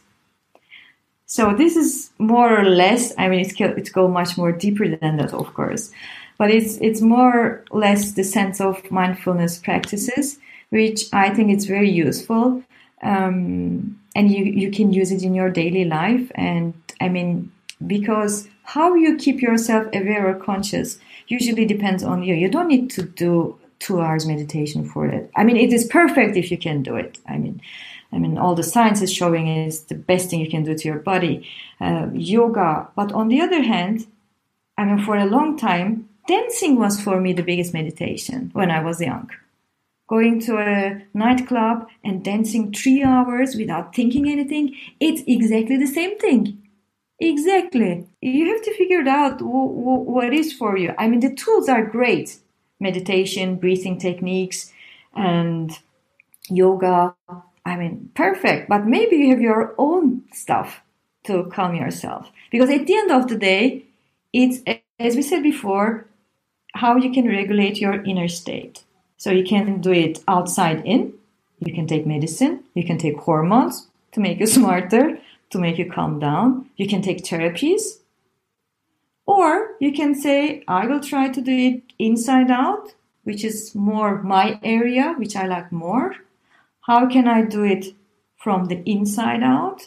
So this is more or less, it's go much more deeper than that, of course. But it's more or less the sense of mindfulness practices, which I think it's very useful. And you can use it in your daily life. And because how you keep yourself aware or conscious usually depends on you. You don't need to do 2 hours meditation for it. I mean, it is perfect if you can do it. I mean, all the science is showing is the best thing you can do to your body, yoga. But on the other hand, I mean, for a long time, dancing was for me the biggest meditation when I was young. Going to a nightclub and dancing 3 hours without thinking anything, it's exactly the same thing. Exactly. You have to figure it out what is for you. I mean, the tools are great. Meditation, breathing techniques, and yoga. I mean, perfect. But maybe you have your own stuff to calm yourself. Because at the end of the day, it's, as we said before, how you can regulate your inner state. So you can do it outside in. You can take medicine. You can take hormones to make you smarter, to make you calm down. You can take therapies. Or you can say, I will try to do it inside out, which is more my area, which I like more. How can I do it from the inside out,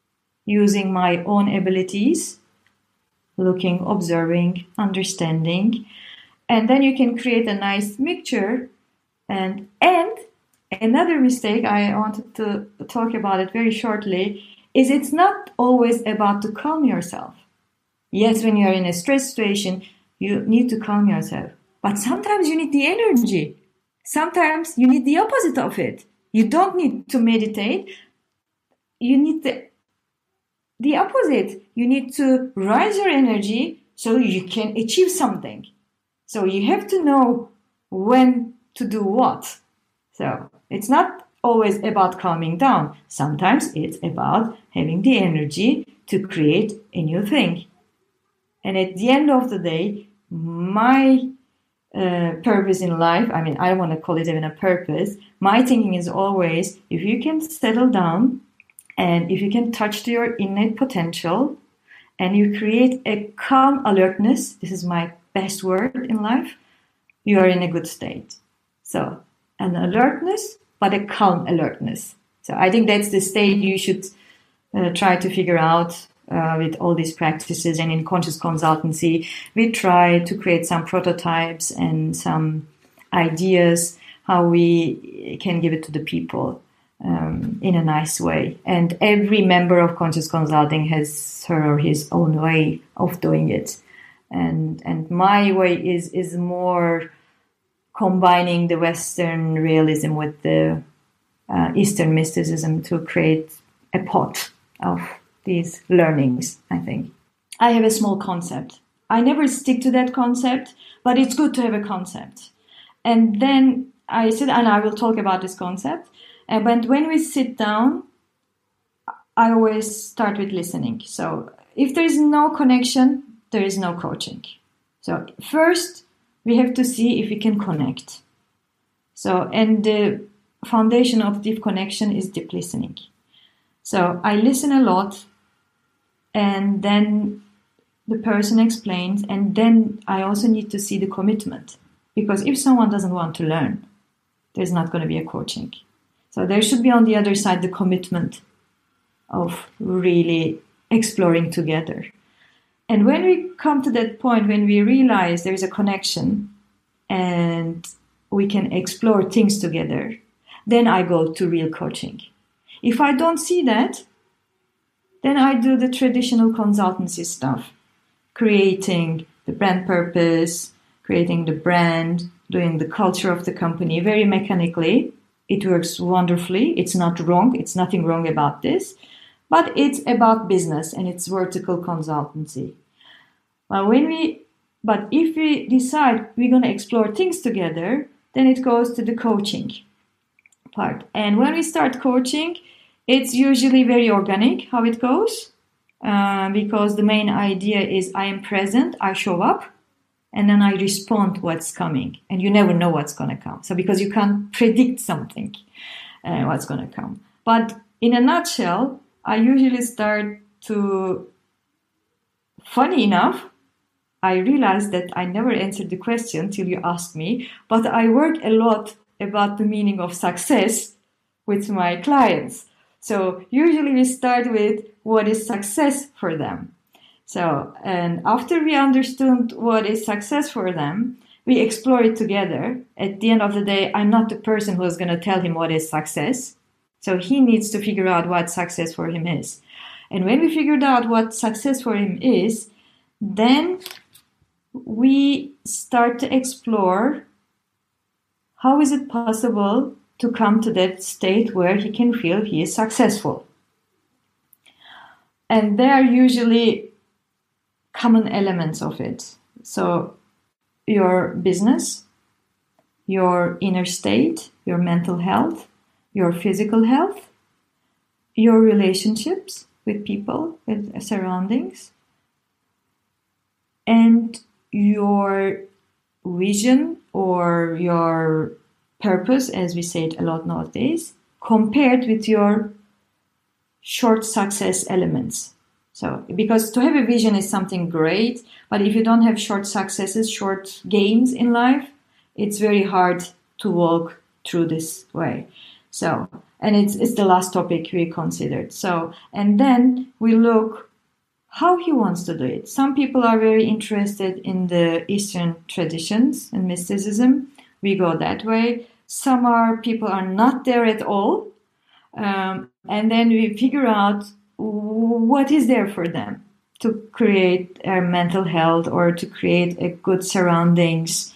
using my own abilities, looking, observing, understanding, and then you can create a nice mixture. And another mistake I wanted to talk about it very shortly is it's not always about to calm yourself. Yes, when you're in a stress situation, you need to calm yourself. But sometimes you need the energy. Sometimes you need the opposite of it. You don't need to meditate. You need the opposite. You need to rise your energy so you can achieve something. So you have to know when to do what. So it's not always about calming down. Sometimes it's about having the energy to create a new thing. And at the end of the day, my purpose in life, I mean, I don't want to call it even a purpose. My thinking is always, if you can settle down and if you can touch to your innate potential and you create a calm alertness, this is my best word in life, you are in a good state. So an alertness, but a calm alertness. So I think that's the state you should try to figure out with all these practices. And in conscious consultancy, we try to create some prototypes and some ideas how we can give it to the people in a nice way. And every member of conscious consulting has her or his own way of doing it. And my way is more combining the Western realism with the Eastern mysticism to create a pot of these learnings, I think. I have a small concept. I never stick to that concept, but it's good to have a concept. And then I said, and I will talk about this concept. But when we sit down, I always start with listening. So if there is no connection, there is no coaching. So first, we have to see if we can connect. So, and the foundation of deep connection is deep listening. So I listen a lot, and then the person explains, and then I also need to see the commitment. Because if someone doesn't want to learn, there's not going to be a coaching. So there should be on the other side the commitment of really exploring together. And when we come to that point, when we realize there's a connection and we can explore things together, then I go to real coaching. If I don't see that, then I do the traditional consultancy stuff, creating the brand purpose, creating the brand, doing the culture of the company very mechanically. It works wonderfully. It's not wrong. It's nothing wrong about this. But it's about business and it's vertical consultancy. But if we decide we're going to explore things together, then it goes to the coaching part. And when we start coaching, it's usually very organic how it goes, because the main idea is I am present, I show up, and then I respond to what's coming. And you never know what's going to come. So because you can't predict something, what's going to come. But in a nutshell, I usually start to, funny enough, I realized that I never answered the question till you asked me, but I work a lot about the meaning of success with my clients. So usually we start with what is success for them. So, and after we understood what is success for them, we explore it together. At the end of the day, I'm not the person who's going to tell him what is success. So he needs to figure out what success for him is. And when we figured out what success for him is, then we start to explore how is it possible to come to that state where he can feel he is successful. And there are usually common elements of it. So your business, your inner state, your mental health, your physical health, your relationships with people, with surroundings, and your vision or your purpose, as we say it a lot nowadays, compared with your short success elements. So, because to have a vision is something great, but if you don't have short successes, short gains in life, it's very hard to walk through this way. So, and it's the last topic we considered. So, and then we look how he wants to do it. Some people are very interested in the Eastern traditions and mysticism. We go that way. People are not there at all. And then we figure out what is there for them to create mental health or to create a good surroundings.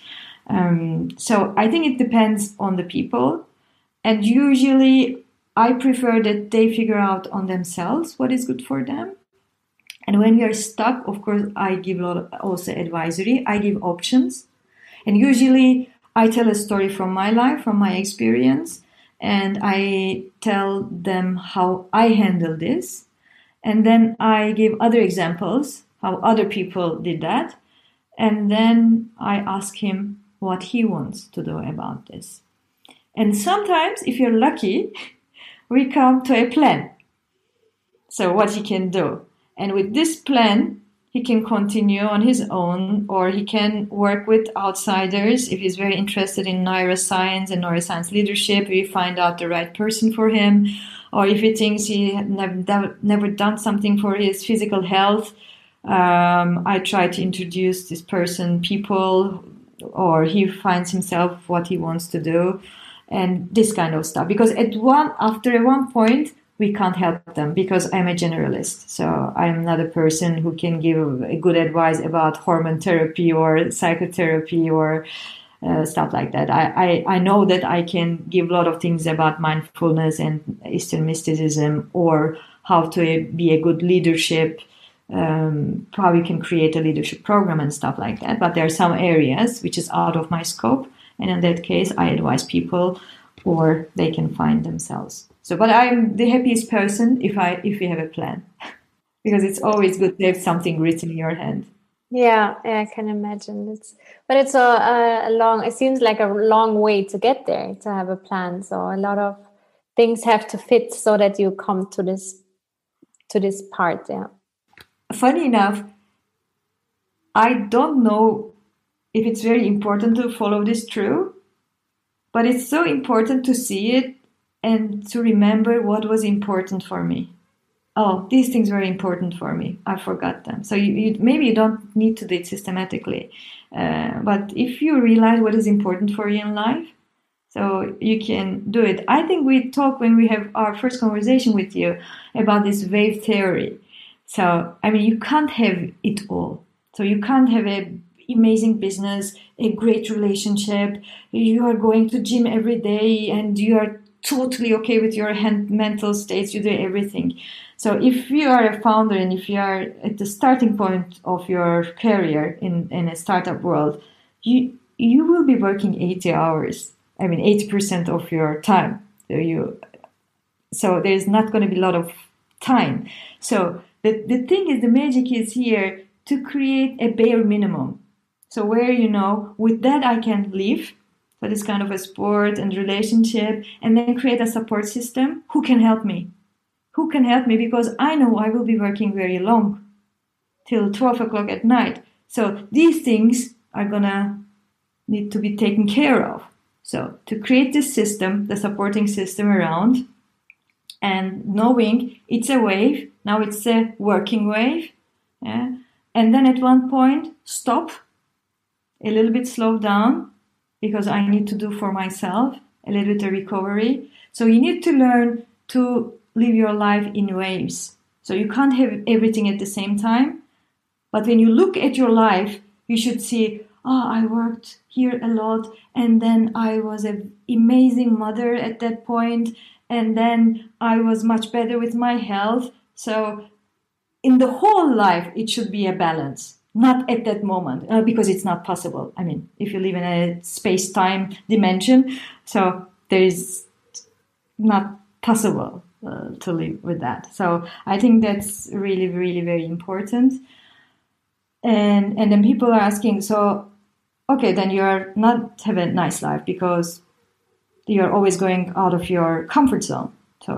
So I think it depends on the people. And usually I prefer that they figure out on themselves what is good for them. And when we are stuck, of course, I give a lot of also advisory. I give options. And usually I tell a story from my life, from my experience. And I tell them how I handle this. And then I give other examples, how other people did that. And then I ask him what he wants to do about this. And sometimes, if you're lucky, we come to a plan. So what he can do. And with this plan, he can continue on his own, or he can work with outsiders. If he's very interested in neuroscience and neuroscience leadership, we find out the right person for him. Or if he thinks he never done something for his physical health, I try to introduce this person, people, or he finds himself what he wants to do, and this kind of stuff. Because after one point, we can't help them because I'm a generalist. So I'm not a person who can give a good advice about hormone therapy or psychotherapy or stuff like that. I know that I can give a lot of things about mindfulness and Eastern mysticism, or how to be a good leadership, how we can create a leadership program and stuff like that. But there are some areas which is out of my scope. And in that case, I advise people, or they can find themselves. So, but I'm the happiest person if we have a plan, because it's always good to have something written in your hand. Yeah, I can imagine. It's a long. It seems like a long way to get there to have a plan. So a lot of things have to fit so that you come to this part. Yeah. Funny enough, I don't know if it's very important to follow this through, but it's so important to see it and to remember what was important for me. Oh, these things were important for me. I forgot them. So maybe you don't need to do it systematically. But if you realize what is important for you in life, so you can do it. I think we talked when we have our first conversation with you about this wave theory. So, I mean, you can't have it all. So you can't have an amazing business, a great relationship. You are going to gym every day and you are totally okay with your mental states. You do everything. So if you are a founder and if you are at the starting point of your career in a startup world, you will be working 80 hours. I mean, 80% of your time. So there's not going to be a lot of time. So the thing is, the magic is here to create a bare minimum. So where, with that I can live. So this kind of a sport and relationship, and then create a support system. Who can help me? Who can help me? Because I know I will be working very long, till 12 o'clock at night. So these things are gonna need to be taken care of. So to create this system, the supporting system around, and knowing it's a wave, now it's a working wave. Yeah? And then at one point, stop, a little bit slow down, because I need to do for myself a little bit of recovery. So you need to learn to live your life in waves. So you can't have everything at the same time. But when you look at your life, you should see, I worked here a lot, and then I was an amazing mother at that point, and then I was much better with my health. So in the whole life, it should be a balance, not at that moment, because it's not possible. I mean, if you live in a space-time dimension, so there is not possible to live with that. So I think that's really, really very important. And then people are asking, so, okay, then you're not have a nice life because you're always going out of your comfort zone. So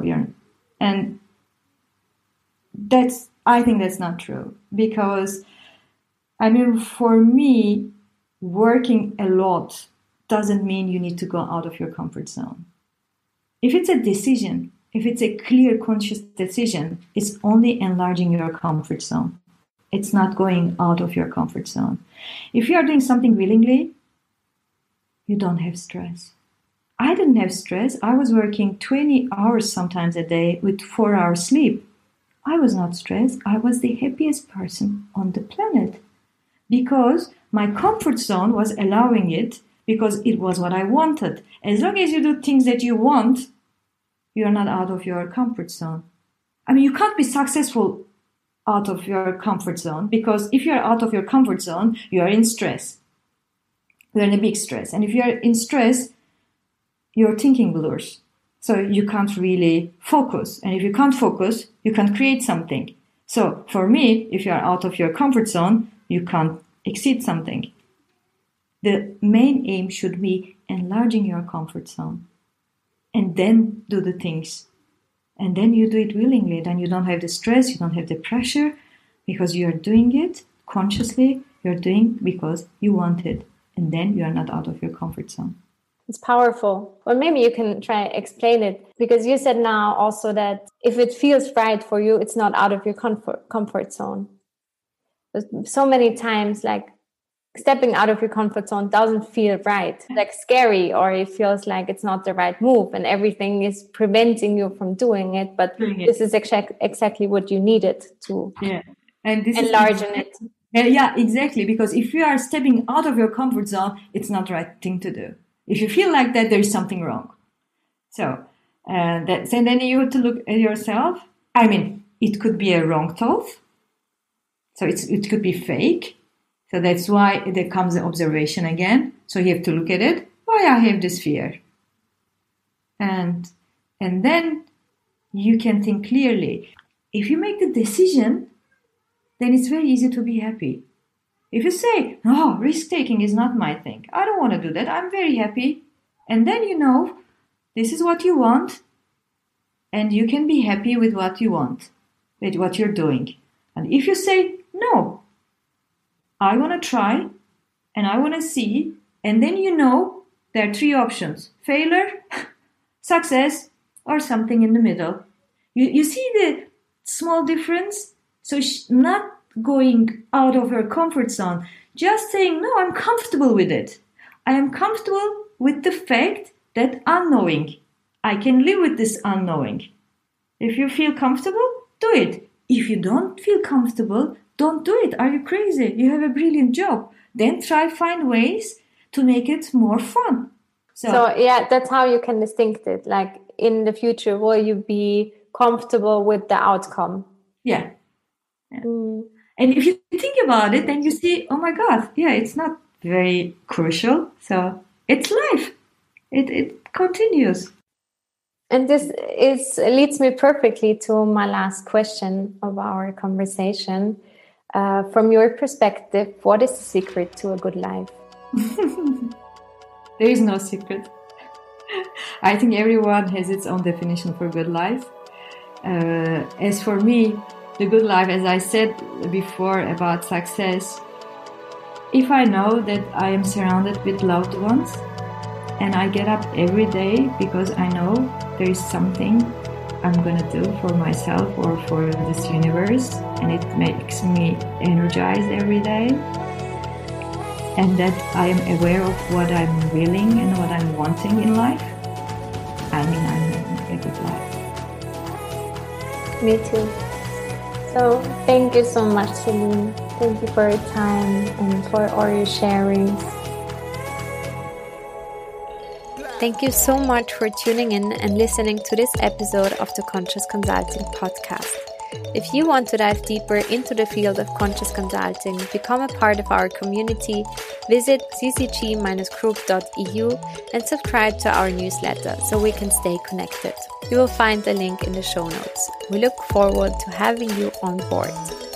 I think that's not true, because, I mean, for me, working a lot doesn't mean you need to go out of your comfort zone. If it's a decision, if it's a clear, conscious decision, it's only enlarging your comfort zone. It's not going out of your comfort zone. If you are doing something willingly, you don't have stress. I didn't have stress. I was working 20 hours sometimes a day with 4 hours sleep. I was not stressed. I was the happiest person on the planet, because my comfort zone was allowing it, because it was what I wanted. As long as you do things that you want, you're not out of your comfort zone. I mean, you can't be successful out of your comfort zone, because if you're out of your comfort zone, you are in stress. You're in a big stress. And if you're in stress, your thinking blurs. So you can't really focus. And if you can't focus, you can't create something. So for me, if you're out of your comfort zone, you can't exceed something. The main aim should be enlarging your comfort zone. And then do the things. And then you do it willingly. Then you don't have the stress, you don't have the pressure, because you are doing it consciously. You're doing because you want it. And then you are not out of your comfort zone. It's powerful. Well, maybe you can try to explain it, because you said now also that if it feels right for you, it's not out of your comfort zone. So many times, like, stepping out of your comfort zone doesn't feel right, like scary, or it feels like it's not the right move and everything is preventing you from doing it. But this is exactly what you needed to and this enlarge it. Yeah, exactly. Because if you are stepping out of your comfort zone, it's not the right thing to do. If you feel like that, there is something wrong. So and then you have to look at yourself. I mean, it could be a wrong thought. So it could be fake. So that's why there comes the observation again. So you have to look at it. Why I have this fear? And then you can think clearly. If you make the decision, then it's very easy to be happy. If you say, no, risk-taking is not my thing. I don't want to do that. I'm very happy. And then you know, this is what you want. And you can be happy with what you want, with what you're doing. And if you say, no, I want to try and I want to see, and then you know there are 3 options: failure, success, or something in the middle. You see the small difference? So not going out of your comfort zone, just saying, no, I'm comfortable with it. I am comfortable with the fact that unknowing. I can live with this unknowing. If you feel comfortable, do it. If you don't feel comfortable, don't do it. Are you crazy? You have a brilliant job. Then find ways to make it more fun. So yeah, that's how you can distinct it. Like, in the future, will you be comfortable with the outcome? Yeah. And if you think about it, then you see, oh my God, yeah, it's not very crucial. So it's life. It continues. And this leads me perfectly to my last question of our conversation. From your perspective, what is the secret to a good life? There is no secret. I think everyone has its own definition for good life. As for me, the good life, as I said before about success, if I know that I am surrounded with loved ones and I get up every day because I know there is something I'm gonna do for myself or for this universe, and it makes me energized every day. And that I am aware of what I'm willing and what I'm wanting in life, I'm in a good life. Me too. So thank you so much, Celine. Thank you for your time and for all your sharings. Thank you so much for tuning in and listening to this episode of the Conscious Consulting Podcast. If you want to dive deeper into the field of conscious consulting, become a part of our community, visit ccg-group.eu and subscribe to our newsletter so we can stay connected. You will find the link in the show notes. We look forward to having you on board.